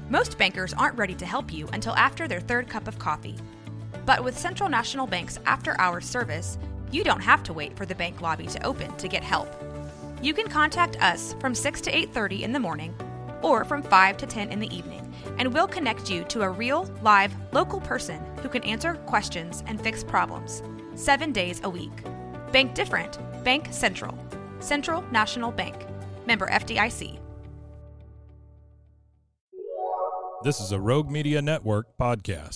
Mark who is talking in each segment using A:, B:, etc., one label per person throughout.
A: Most bankers aren't ready to help you until after their third cup of coffee. But with Central National Bank's after-hours service, you don't have to wait for the bank lobby to open to get help. You can contact us from 6 to 8:30 in the morning or from 5 to 10 in the evening, and we'll connect you to a real, live, local person who can answer questions and fix problems 7 days a week. Bank different. Bank Central. Central National Bank. Member FDIC.
B: This is a Rogue Media Network podcast.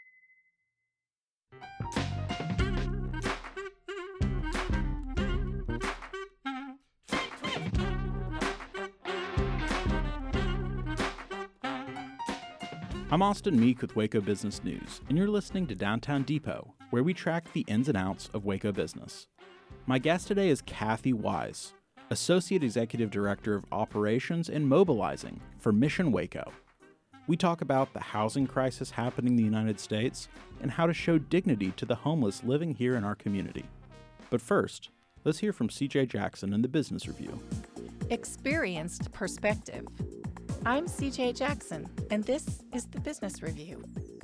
C: I'm Austin Meek with Waco Business News, and you're listening to Downtown Depot, where we track the ins and outs of Waco business. My guest today is Kathy Wise, Associate Executive Director of Operations and Mobilizing for Mission Waco. We talk about the housing crisis happening in the United States and how to show dignity to the homeless living here in our community. But first, let's hear from CJ Jackson in the Business Review.
D: Experienced perspective. I'm CJ Jackson, and this is the Business Review.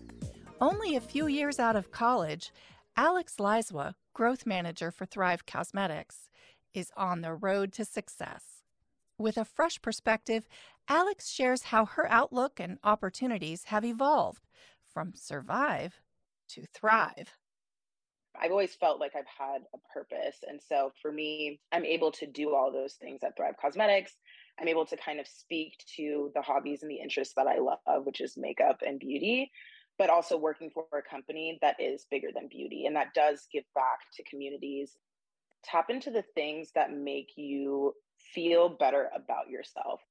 D: Only a few years out of college, Alex Lizwa, growth manager for Thrive Cosmetics, is on the road to success. With a fresh perspective, Alex shares how her outlook and opportunities have evolved from survive to thrive.
E: I've always felt like I've had a purpose. And so for me, I'm able to do all those things at Thrive Cosmetics. I'm able to kind of speak to the hobbies and the interests that I love, which is makeup and beauty, but also working for a company that is bigger than beauty and that does give back to communities. Tap into the things that make you feel better about yourself.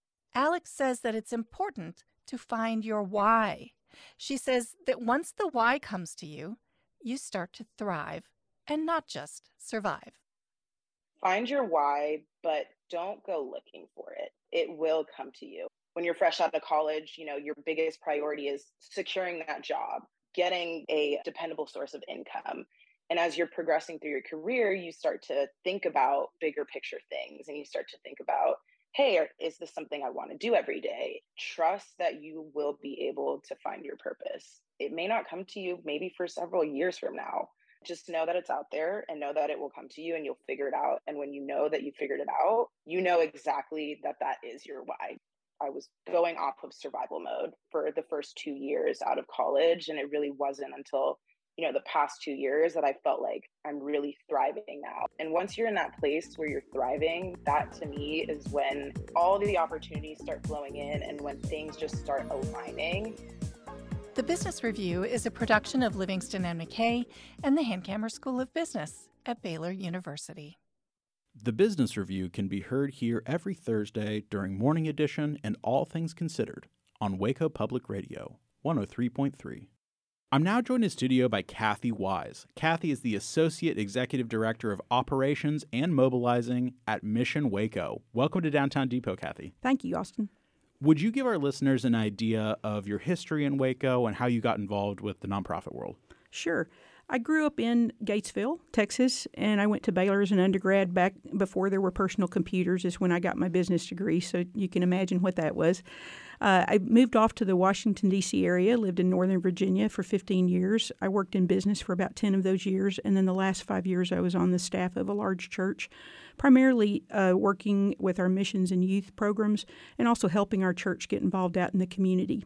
D: Alex says that it's important to find your why. She says that once the why comes to you, you start to thrive and not just survive.
E: Find your why, but don't go looking for it. It will come to you. When you're fresh out of college, your biggest priority is securing that job, getting a dependable source of income. And as you're progressing through your career, you start to think about bigger picture things and you start to think about, hey, is this something I want to do every day? Trust that you will be able to find your purpose. It may not come to you maybe for several years from now. Just know that it's out there and know that it will come to you and you'll figure it out. And when you know that you figured it out, you know exactly that is your why. I was going off of survival mode for the first 2 years out of college. And it really wasn't until the past 2 years that I felt like I'm really thriving now. And once you're in that place where you're thriving, that to me is when all the opportunities start flowing in and when things just start aligning.
D: The Business Review is a production of Livingston and McKay and the Hankamer School of Business at Baylor University.
C: The Business Review can be heard here every Thursday during Morning Edition and All Things Considered on Waco Public Radio, 103.3. I'm now joined in studio by Kathy Wise. Kathy is the Associate Executive Director of Operations and Mobilizing at Mission Waco. Welcome to Downtown Depot, Kathy.
F: Thank you, Austin.
C: Would you give our listeners an idea of your history in Waco and how you got involved with the nonprofit world?
F: Sure. I grew up in Gatesville, Texas, and I went to Baylor as an undergrad. Back before there were personal computers is when I got my business degree, so you can imagine what that was. I moved off to the Washington, D.C. area, lived in Northern Virginia for 15 years. I worked in business for about 10 of those years, and then the last 5 years I was on the staff of a large church, primarily working with our missions and youth programs and also helping our church get involved out in the community.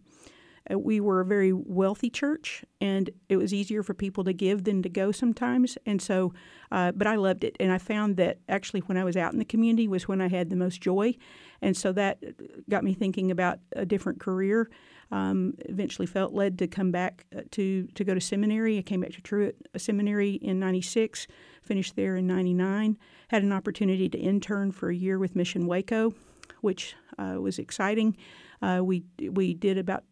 F: We were a very wealthy church, and it was easier for people to give than to go sometimes. And so, but I loved it. And I found that actually when I was out in the community was when I had the most joy. And so that got me thinking about a different career. Eventually felt led to come back to go to seminary. I came back to Truett Seminary in 96, finished there in 99, had an opportunity to intern for a year with Mission Waco, which was exciting. We did about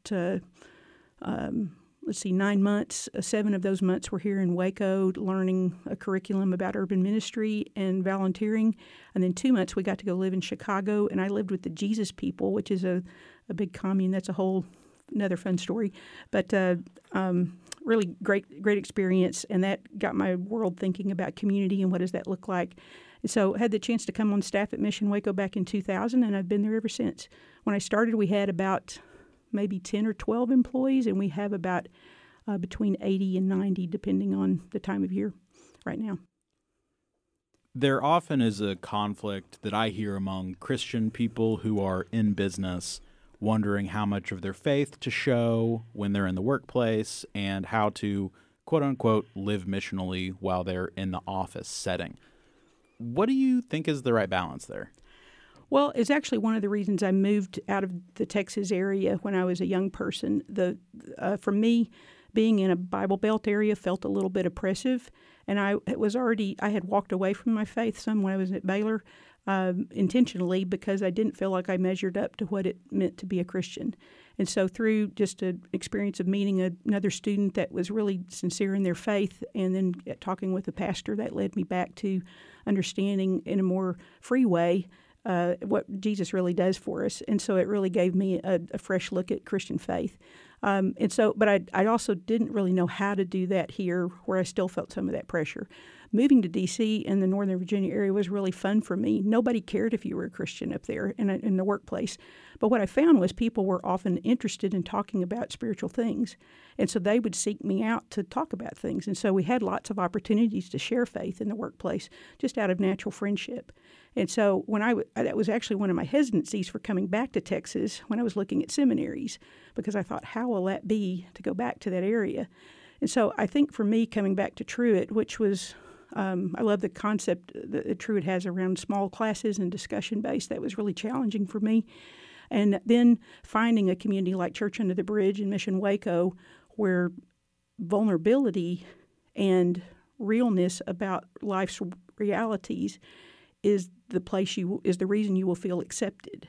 F: 9 months. 7 of those months were here in Waco, learning a curriculum about urban ministry and volunteering. And then 2 months we got to go live in Chicago, and I lived with the Jesus People, which is a big commune. That's a whole another fun story. But really great experience, and that got my world thinking about community and what does that look like. So I had the chance to come on staff at Mission Waco back in 2000, and I've been there ever since. When I started, we had about maybe 10 or 12 employees, and we have about between 80 and 90, depending on the time of year right now.
C: There often is a conflict that I hear among Christian people who are in business, wondering how much of their faith to show when they're in the workplace and how to, quote unquote, live missionally while they're in the office setting. What do you think is the right balance there?
F: Well, it's actually one of the reasons I moved out of the Texas area when I was a young person. For me, being in a Bible Belt area felt a little bit oppressive, and I had walked away from my faith some when I was at Baylor intentionally because I didn't feel like I measured up to what it meant to be a Christian. And so through just an experience of meeting another student that was really sincere in their faith and then talking with a pastor, that led me back to understanding in a more free way what Jesus really does for us. And so it really gave me a fresh look at Christian faith. But I also didn't really know how to do that here, where I still felt some of that pressure. Moving to D.C. in the Northern Virginia area was really fun for me. Nobody cared if you were a Christian up there in the workplace. But what I found was people were often interested in talking about spiritual things. And so they would seek me out to talk about things. And so we had lots of opportunities to share faith in the workplace just out of natural friendship. And so that was actually one of my hesitancies for coming back to Texas when I was looking at seminaries, because I thought, how will that be to go back to that area? And so I think for me, coming back to Truett, which was I love the concept that Truett has around small classes and discussion-based. That was really challenging for me. And then finding a community like Church Under the Bridge and Mission Waco, where vulnerability and realness about life's realities is the reason you will feel accepted.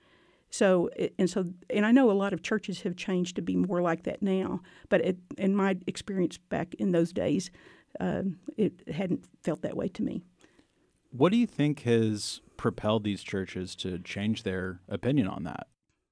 F: And I know a lot of churches have changed to be more like that now, but in my experience back in those days, it hadn't felt that way to me.
C: What do you think has propelled these churches to change their opinion on that?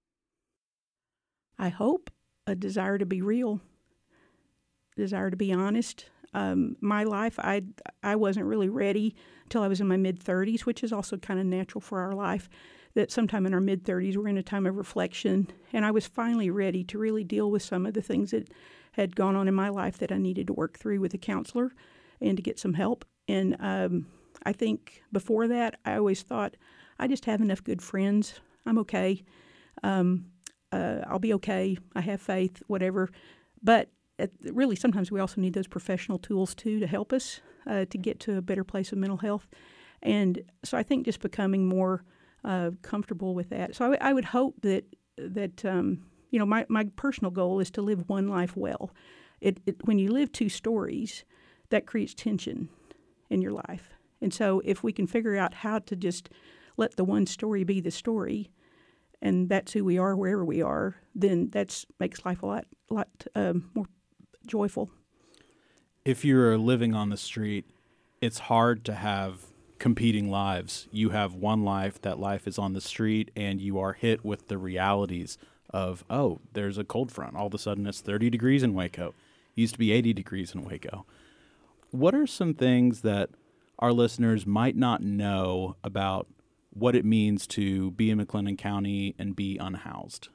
F: I hope a desire to be real, desire to be honest. My life, I wasn't really ready until I was in my mid-30s, which is also kind of natural for our life, that sometime in our mid-30s we're in a time of reflection, and I was finally ready to really deal with some of the things that had gone on in my life that I needed to work through with a counselor and to get some help. And I think before that, I always thought, I just have enough good friends. I'm okay. I'll be okay. I have faith, whatever. But really, sometimes we also need those professional tools, too, to help us to get to a better place of mental health. And so I think just becoming more comfortable with that. So I would hope that my personal goal is to live one life well. When you live two stories, that creates tension in your life. And so if we can figure out how to just let the one story be the story, and that's who we are wherever we are, then that makes life a lot more joyful.
C: If you're living on the street, it's hard to have competing lives. You have one life, that life is on the street, and you are hit with the realities of, oh, there's a cold front. All of a sudden it's 30 degrees in Waco. It used to be 80 degrees in Waco. What are some things that our listeners might not know about what it means to be in McLennan County and be unhoused?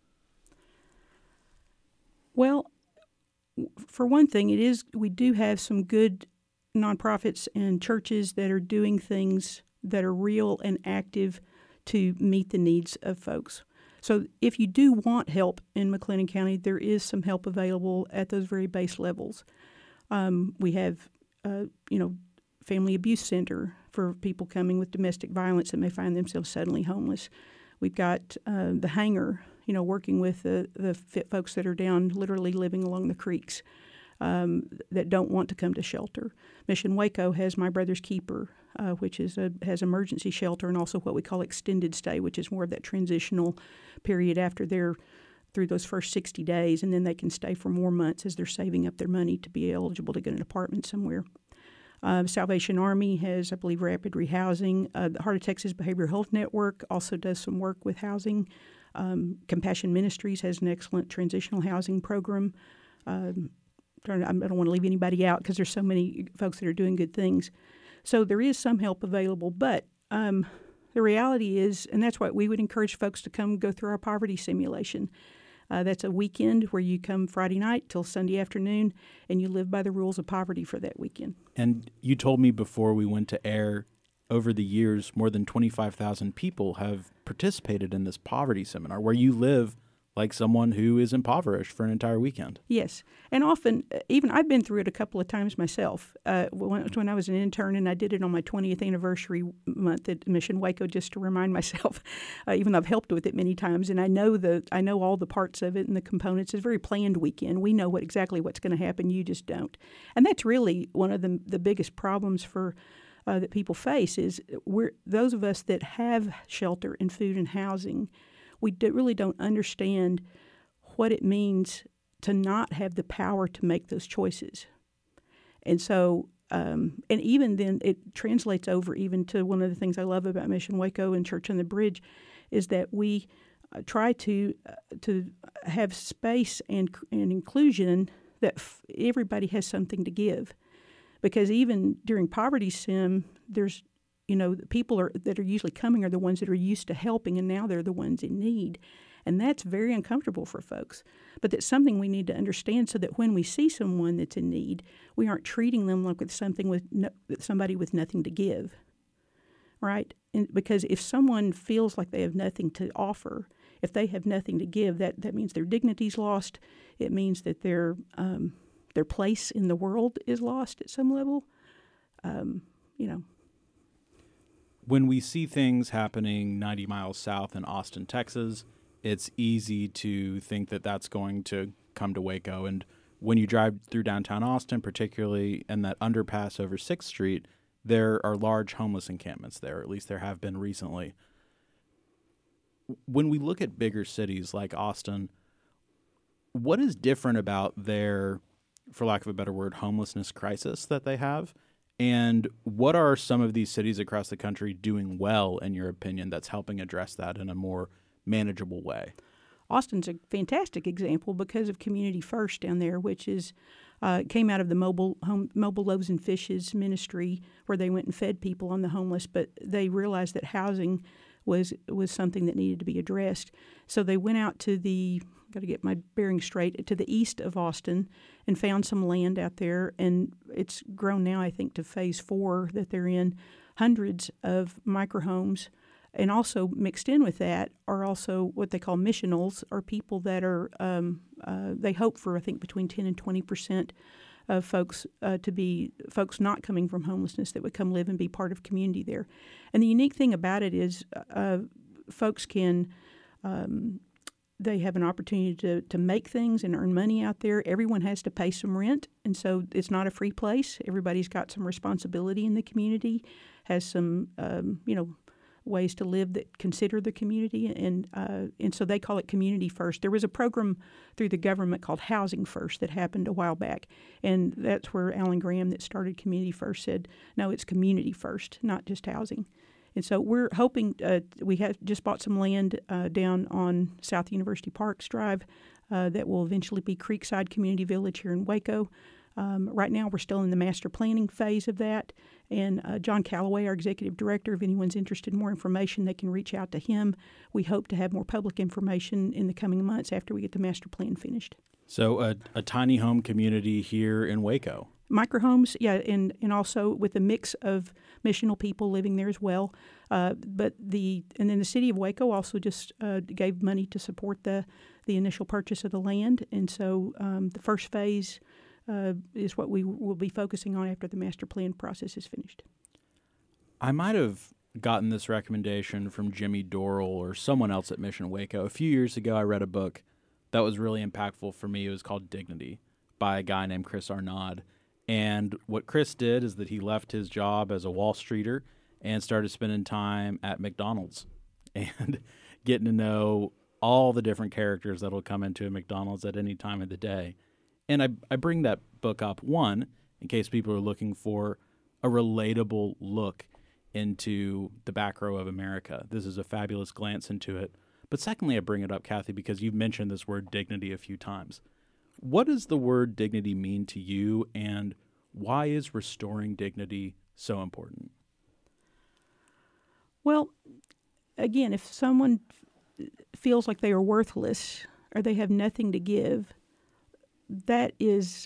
F: Well, for one thing, we do have some good nonprofits and churches that are doing things that are real and active to meet the needs of folks. So if you do want help in McLennan County, there is some help available at those very base levels. We have, Family Abuse Center for people coming with domestic violence that may find themselves suddenly homeless. We've got the Hangar, working with the folks that are down literally living along the creeks that don't want to come to shelter. Mission Waco has My Brother's Keeper, which has emergency shelter and also what we call extended stay, which is more of that transitional period after they're through those first 60 days, and then they can stay for more months as they're saving up their money to be eligible to get an apartment somewhere. Salvation Army has, I believe, rapid rehousing. The Heart of Texas Behavioral Health Network also does some work with housing. Compassion Ministries has an excellent transitional housing program. I don't want to leave anybody out because there's so many folks that are doing good things. So there is some help available, but the reality is, and that's why we would encourage folks to come go through our poverty simulation. That's a weekend where you come Friday night till Sunday afternoon, and you live by the rules of poverty for that weekend.
C: And you told me before we went to air, over the years, more than 25,000 people have participated in this poverty seminar where you live like someone who is impoverished for an entire weekend.
F: Yes. And often, even I've been through it a couple of times myself. When I was an intern, and I did it on my 20th anniversary month at Mission Waco, just to remind myself, even though I've helped with it many times, and I know all the parts of it and the components. It's a very planned weekend. We know exactly what's going to happen. You just don't. And that's really one of the biggest problems for that people face is those of us that have shelter and food and housing, we really don't understand what it means to not have the power to make those choices. And so, and even then, it translates over even to one of the things I love about Mission Waco and Church on the Bridge is that we try to have space and inclusion that everybody has something to give. Because even during Poverty Sim, there's, the people that are usually coming are the ones that are used to helping, and now they're the ones in need. And that's very uncomfortable for folks. But that's something we need to understand so that when we see someone that's in need, we aren't treating them like with somebody with nothing to give, right? Because if someone feels like they have nothing to offer, if they have nothing to give, that means their dignity's lost. It means that their place in the world is lost at some level.
C: When we see things happening 90 miles south in Austin, Texas, it's easy to think that that's going to come to Waco. And when you drive through downtown Austin, particularly in that underpass over 6th Street, there are large homeless encampments there, or at least there have been recently. When we look at bigger cities like Austin, what is different about their, for lack of a better word, homelessness crisis that they have? And what are some of these cities across the country doing well, in your opinion, that's helping address that in a more manageable way?
F: Austin's a fantastic example because of Community First down there, which is came out of the Mobile Loaves and Fishes ministry, where they went and fed people on the homeless, but they realized that housing was something that needed to be addressed. So they went out to got to get my bearings straight, to the east of Austin and found some land out there. And it's grown now, I think, to phase 4 that they're in, hundreds of microhomes. And also mixed in with that are also what they call missionals, or people that are, they hope for, I think, between 10 and 20% of folks to be folks not coming from homelessness that would come live and be part of community there. And the unique thing about it is folks can they have an opportunity to make things and earn money out there. Everyone has to pay some rent, and so it's not a free place. Everybody's got some responsibility in the community, has some ways to live that consider the community, and so they call it Community First. There was a program through the government called Housing First that happened a while back, and that's where Alan Graham, that started Community First, said, no, it's community first, not just housing. And so we're hoping, we have just bought some land down on South University Parks Drive that will eventually be Creekside Community Village here in Waco. Right now we're still in the master planning phase of that. And John Calloway, our executive director, if anyone's interested in more information, they can reach out to him. We hope to have more public information in the coming months after we get the master plan finished.
C: So a tiny home community here in Waco.
F: Microhomes, yeah, and also with a mix of missional people living there as well. And then the city of Waco also just gave money to support the initial purchase of the land, and so the first phase is what we will be focusing on after the master plan process is finished.
C: I might have gotten this recommendation from Jimmy Dorrell or someone else at Mission Waco. A few years ago, I read a book that was really impactful for me. It was called Dignity by a guy named Chris Arnaud. And what Chris did is that he left his job as a Wall Streeter and started spending time at McDonald's and getting to know all the different characters that will come into a McDonald's at any time of the day. And I bring that book up, one, in case people are looking for a relatable look into the back row of America. This is a fabulous glance into it. But secondly, I bring it up, Kathy, because you've mentioned this word dignity a few times. What does the word dignity mean to you, and why is restoring dignity so important?
F: Well, again, if someone feels like they are worthless, or they have nothing to give, that is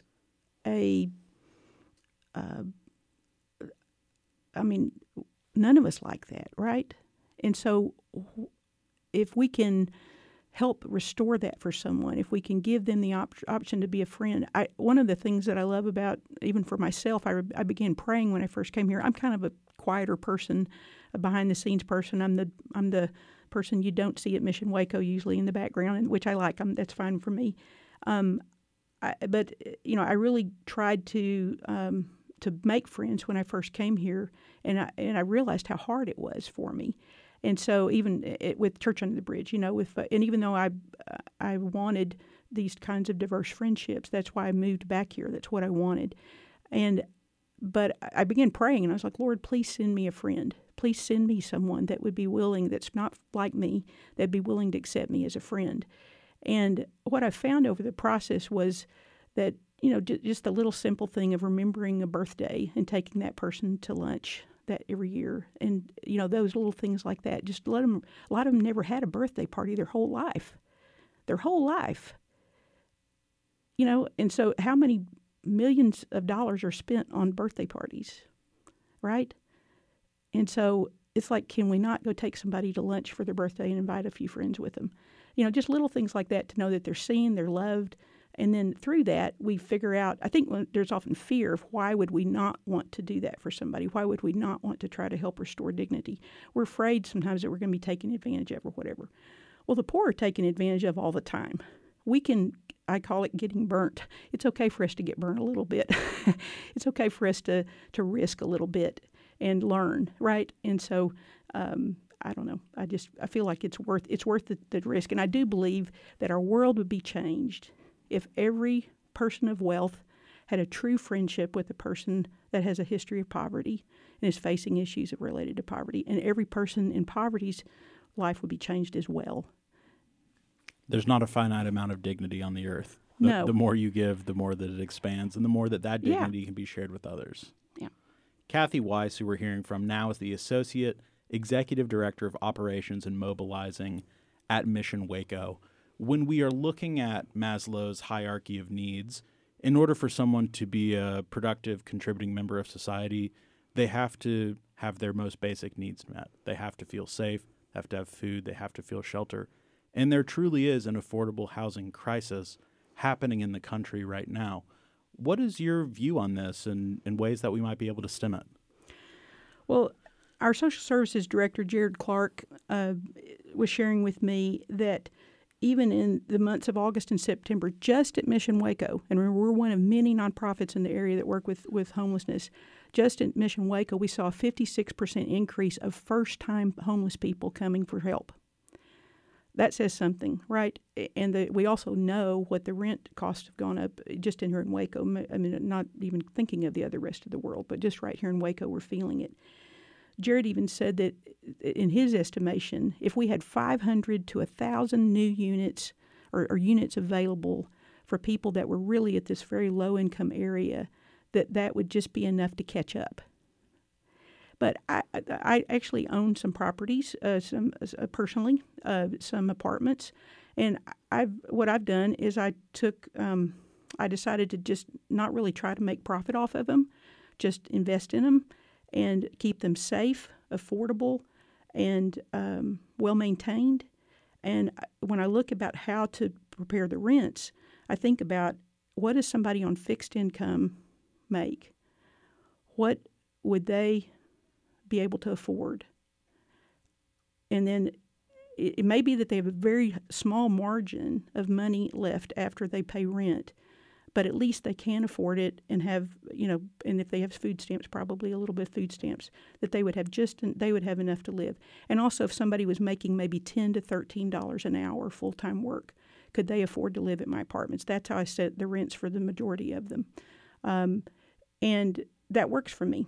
F: none of us like that, right? And so if we can help restore that for someone, if we can give them the option to be a friend. One of the things that I love about, even for myself, I began praying when I first came here. I'm kind of a quieter person, a behind-the-scenes person. I'm the person you don't see at Mission Waco usually in the background, and which I like. That's fine for me. But I really tried to make friends when I first came here, and I realized how hard it was for me. And so even with Church Under the Bridge, and even though I wanted these kinds of diverse friendships, that's why I moved back here. That's what I wanted. But I began praying, and I was like, Lord, please send me a friend. Please send me someone that would be willing, that's not like me, that'd be willing to accept me as a friend. And what I found over the process was that, just the little simple thing of remembering a birthday and taking that person to lunch that every year. And, those little things like that, just a lot of them never had a birthday party their whole life. And so how many millions of dollars are spent on birthday parties, right? And so it's like, can we not go take somebody to lunch for their birthday and invite a few friends with them? Just little things like that to know that they're seen, they're loved. And then through that, we figure out, I think there's often fear of why would we not want to do that for somebody? Why would we not want to try to help restore dignity? We're afraid sometimes that we're going to be taken advantage of or whatever. Well, the poor are taken advantage of all the time. I call it getting burnt. It's okay for us to get burnt a little bit. It's okay for us to risk a little bit and learn, right? And so, I don't know. I feel like it's worth the risk. And I do believe that our world would be changed if every person of wealth had a true friendship with a person that has a history of poverty and is facing issues related to poverty. And every person in poverty's life would be changed as well.
C: There's not a finite amount of dignity on the earth.
F: No.
C: The more you give, the more that it expands, and the more that dignity can be shared with others.
F: Yeah.
C: Kathy Weiss, who we're hearing from now, is the Associate Executive Director of Operations and Mobilizing at Mission Waco. When we are looking at Maslow's hierarchy of needs, in order for someone to be a productive, contributing member of society, they have to have their most basic needs met. They have to feel safe, they have to have food, they have to feel shelter. And there truly is an affordable housing crisis happening in the country right now. What is your view on this and ways that we might be able to stem it?
F: Well, our social services director, Jared Clark, was sharing with me that even in the months of August and September, just at Mission Waco, and we're one of many nonprofits in the area that work with homelessness, just at Mission Waco, we saw a 56% increase of first-time homeless people coming for help. That says something, right? And we also know what the rent costs have gone up just in here in Waco. I mean, not even thinking of the other rest of the world, but just right here in Waco, we're feeling it. Jared even said that in his estimation, if we had 500 to 1,000 new units or units available for people that were really at this very low-income area, that would just be enough to catch up. But I actually own some properties, personally, some apartments, and what I've done is I decided to just not really try to make profit off of them, just invest in them and keep them safe, affordable, and well-maintained. And when I look about how to prepare the rents, I think about what does somebody on fixed income make? What would they be able to afford? And then it may be that they have a very small margin of money left after they pay rent, but at least they can afford it and have, and if they have food stamps, probably a little bit of food stamps, that they would have enough to live. And also if somebody was making maybe $10 to $13 an hour full-time work, could they afford to live at my apartments? That's how I set the rents for the majority of them. And that works for me,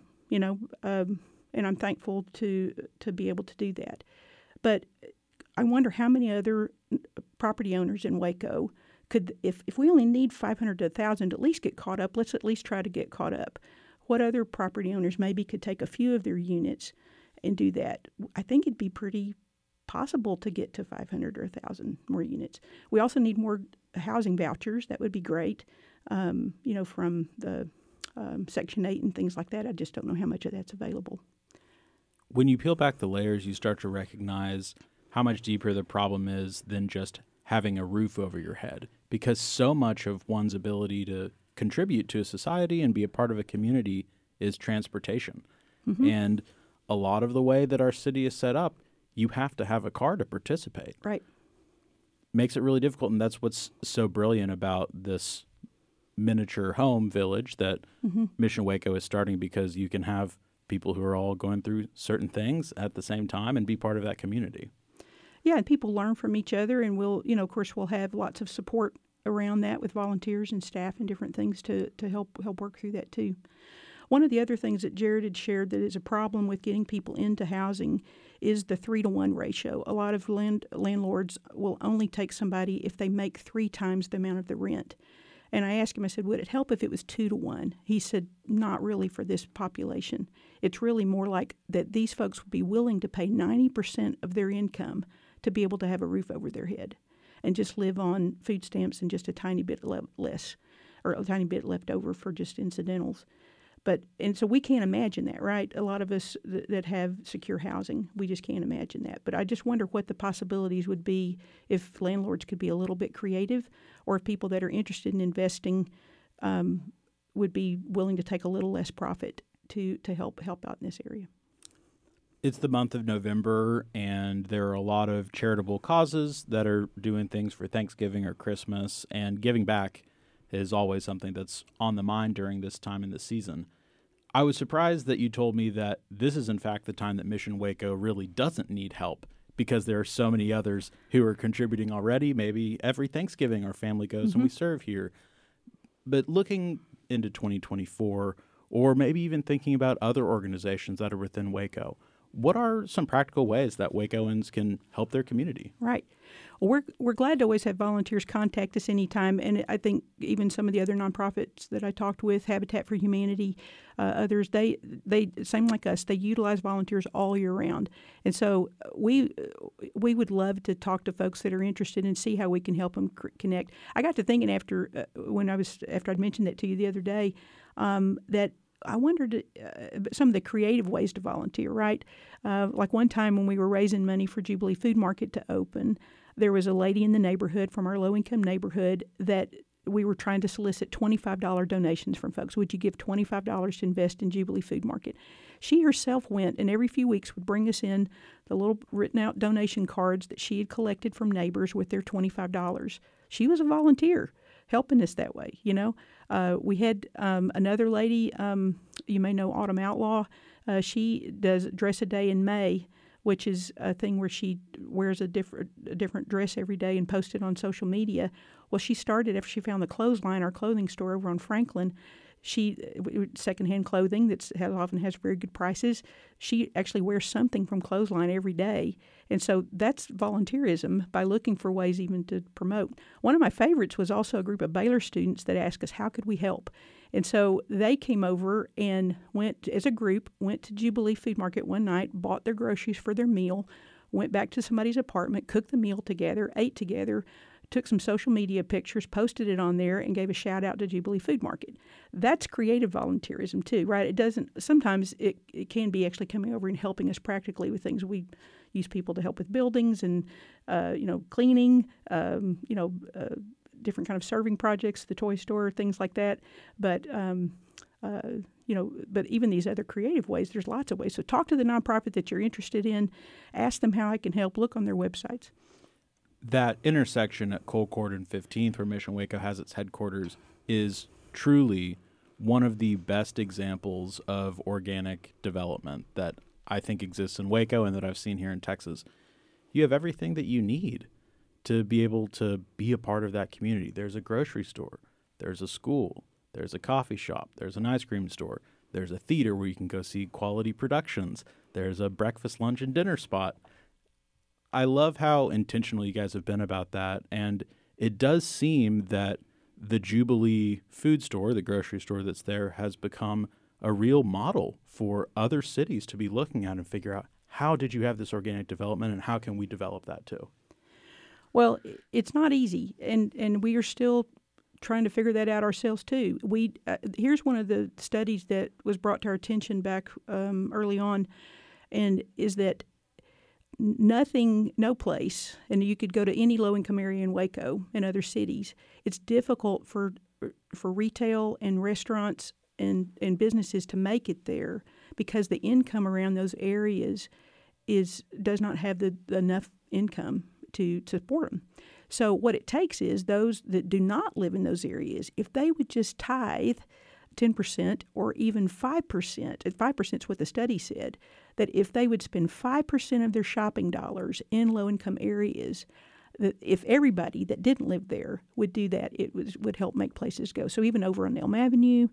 F: and I'm thankful to be able to do that. But I wonder how many other property owners in Waco could, if we only need 500 to 1,000 to at least get caught up, let's at least try to get caught up. What other property owners maybe could take a few of their units and do that? I think it'd be pretty possible to get to 500 or 1,000 more units. We also need more housing vouchers. That would be great, from the Section 8 and things like that. I just don't know how much of that's available.
C: When you peel back the layers, you start to recognize how much deeper the problem is than just having a roof over your head, because so much of one's ability to contribute to a society and be a part of a community is transportation. Mm-hmm. And a lot of the way that our city is set up, you have to have a car to participate.
F: Right.
C: Makes it really difficult, and that's what's so brilliant about this miniature home village that Mission Waco is starting, because you can have people who are all going through certain things at the same time and be part of that community.
F: Yeah, and people learn from each other, and we'll have lots of support around that with volunteers and staff and different things to help work through that too. One of the other things that Jared had shared that is a problem with getting people into housing is the 3-to-1 ratio. A lot of landlords will only take somebody if they make 3 times the amount of the rent. And I asked him, I said, would it help if it was 2-to-1? He said, not really for this population. It's really more like that these folks would be willing to pay 90% of their income to be able to have a roof over their head and just live on food stamps and just a tiny bit less, or a tiny bit left over for just incidentals. And so we can't imagine that, right? A lot of us that have secure housing, we just can't imagine that. But I just wonder what the possibilities would be if landlords could be a little bit creative, or if people that are interested in investing would be willing to take a little less profit to help out in this area.
C: It's the month of November, and there are a lot of charitable causes that are doing things for Thanksgiving or Christmas, and giving back is always something that's on the mind during this time in the season. I was surprised that you told me that this is, in fact, the time that Mission Waco really doesn't need help, because there are so many others who are contributing already. Maybe every Thanksgiving our family goes and we serve here. But looking into 2024, or maybe even thinking about other organizations that are within Waco, what are some practical ways that Wacoans can help their community?
F: Right. Well, we're glad to always have volunteers contact us anytime, and I think even some of the other nonprofits that I talked with, Habitat for Humanity, others, they same like us, they utilize volunteers all year round, and so we would love to talk to folks that are interested and see how we can help them connect. I got to thinking after I'd mentioned that to you the other day, that I wondered some of the creative ways to volunteer, right? Like one time when we were raising money for Jubilee Food Market to open, there was a lady in the neighborhood from our low-income neighborhood that we were trying to solicit $25 donations from folks. Would you give $25 to invest in Jubilee Food Market? She herself went and every few weeks would bring us in the little written-out donation cards that she had collected from neighbors with their $25. She was a volunteer helping us that way, We had another lady, you may know Autumn Outlaw. She does Dress a Day in May, which is a thing where she wears a different dress every day and posts it on social media. Well, she started after she found the Clothesline, our clothing store over on Franklin. She secondhand clothing that often has very good prices. She actually wears something from Clothesline every day, and so that's volunteerism by looking for ways even to promote. One of my favorites was also a group of Baylor students that asked us, how could we help? And so they came over and went to Jubilee Food Market one night, bought their groceries for their meal, went back to somebody's apartment, cooked the meal together, ate together, took some social media pictures, posted it on there, and gave a shout out to Jubilee Food Market. That's creative volunteerism too, right? Sometimes it can be actually coming over and helping us practically with things. We use people to help with buildings and, cleaning, different kind of serving projects, the toy store, things like that. But even these other creative ways, there's lots of ways. So talk to the nonprofit that you're interested in. Ask them how I can help. Look on their websites.
C: That intersection at Colcord and 15th, where Mission Waco has its headquarters, is truly one of the best examples of organic development that I think exists in Waco and that I've seen here in Texas. You have everything that you need to be able to be a part of that community. There's a grocery store, there's a school, there's a coffee shop, there's an ice cream store, there's a theater where you can go see quality productions, there's a breakfast, lunch, and dinner spot. I love how intentional you guys have been about that, and it does seem that the Jubilee food store, the grocery store that's there, has become a real model for other cities to be looking at and figure out, How did you have this organic development, and how can we develop that too?
F: Well, it's not easy, and we are still trying to figure that out ourselves too. Here's one of the studies that was brought to our attention back early on, and is that no place, and you could go to any low-income area in Waco and other cities, it's difficult for retail and restaurants and businesses to make it there because the income around those areas does not have enough income to support them. So what it takes is those that do not live in those areas, if they would just tithe 10% or even 5%, and 5% is what the study said, that if they would spend 5% of their shopping dollars in low-income areas, that if everybody that didn't live there would do that, would help make places go. So even over on Elm Avenue,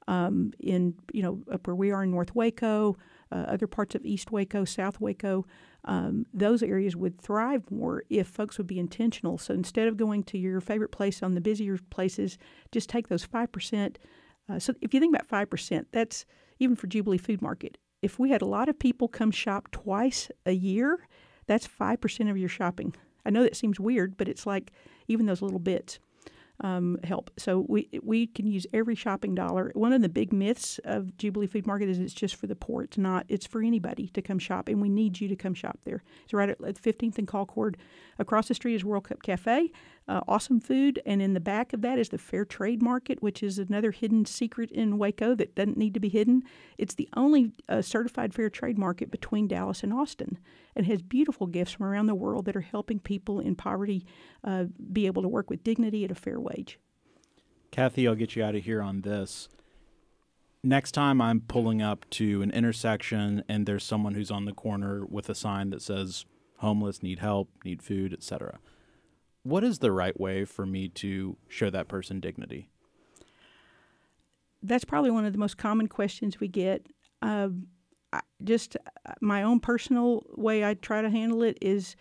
F: up where we are in North Waco, other parts of East Waco, South Waco, those areas would thrive more if folks would be intentional. So instead of going to your favorite place on the busier places, just take those 5%. So if you think about 5%, that's even for Jubilee Food Market. If we had a lot of people come shop twice a year, that's 5% of your shopping. I know that seems weird, but it's like even those little bits help. So we can use every shopping dollar. One of the big myths of Jubilee Food Market is it's just for the poor. It's not. It's for anybody to come shop, and we need you to come shop there. It's right at 15th and Colcord. Across the street is World Cup Cafe, awesome food, and in the back of that is the Fair Trade Market, which is another hidden secret in Waco that doesn't need to be hidden. It's the only certified fair trade market between Dallas and Austin, and has beautiful gifts from around the world that are helping people in poverty be able to work with dignity at a fair wage.
C: Kathy, I'll get you out of here on this. Next time I'm pulling up to an intersection and there's someone who's on the corner with a sign that says homeless, need help, need food, etc. What is the right way for me to show that person dignity?
F: That's probably one of the most common questions we get. Just my own personal way I try to handle it is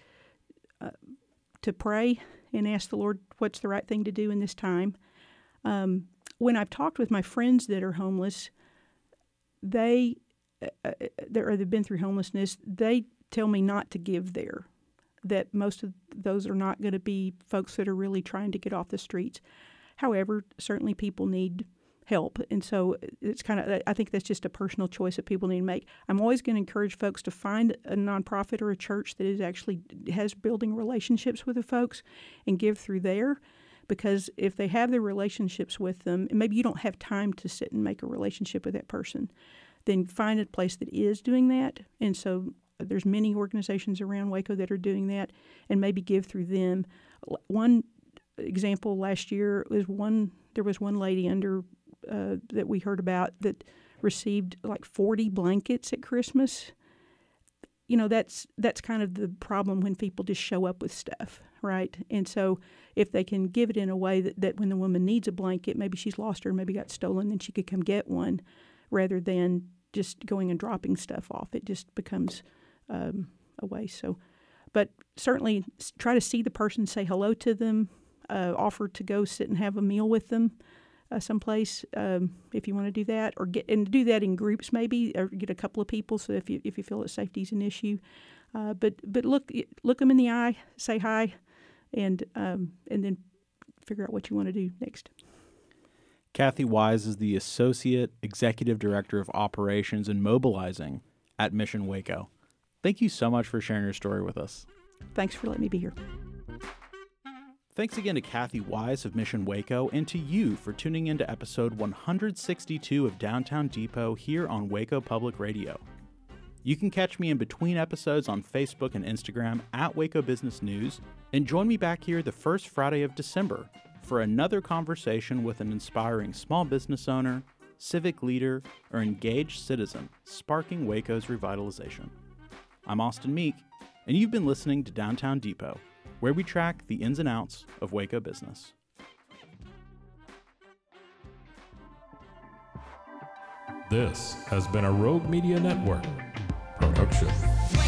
F: to pray and ask the Lord what's the right thing to do in this time. When I've talked with my friends that are homeless, they've been through homelessness, they tell me not to give there, that most of those are not going to be folks that are really trying to get off the streets. However, certainly people need help, and so it's I think that's just a personal choice that people need to make. I'm always going to encourage folks to find a nonprofit or a church that has building relationships with the folks and give through there, because if they have the relationships with them, and maybe you don't have time to sit and make a relationship with that person, then find a place that is doing that. And so there's many organizations around Waco that are doing that, and maybe give through them. One example last year there was one lady that we heard about that received like 40 blankets at Christmas. You know, that's kind of the problem when people just show up with stuff, right? And so if they can give it in a way that when the woman needs a blanket, maybe she's lost her, maybe got stolen, then she could come get one, rather than just going and dropping stuff off. It just becomes a waste. So, but certainly try to see the person, say hello to them, offer to go sit and have a meal with them someplace if you want to do that, or do that in groups maybe, or get a couple of people. So if you feel that safety is an issue, but look them in the eye, say hi, and then figure out what you want to do next.
C: Kathy Wise is the Associate Executive Director of Operations and Mobilizing at Mission Waco. Thank you so much for sharing your story with us.
F: Thanks for letting me be here.
C: Thanks again to Kathy Wise of Mission Waco, and to you for tuning in to episode 162 of Downtown Depot here on Waco Public Radio. You can catch me in between episodes on Facebook and Instagram at Waco Business News, and join me back here the first Friday of December for another conversation with an inspiring small business owner, civic leader, or engaged citizen sparking Waco's revitalization. I'm Austin Meek, and you've been listening to Downtown Depot, where we track the ins and outs of Waco business.
B: This has been a Rogue Media Network production.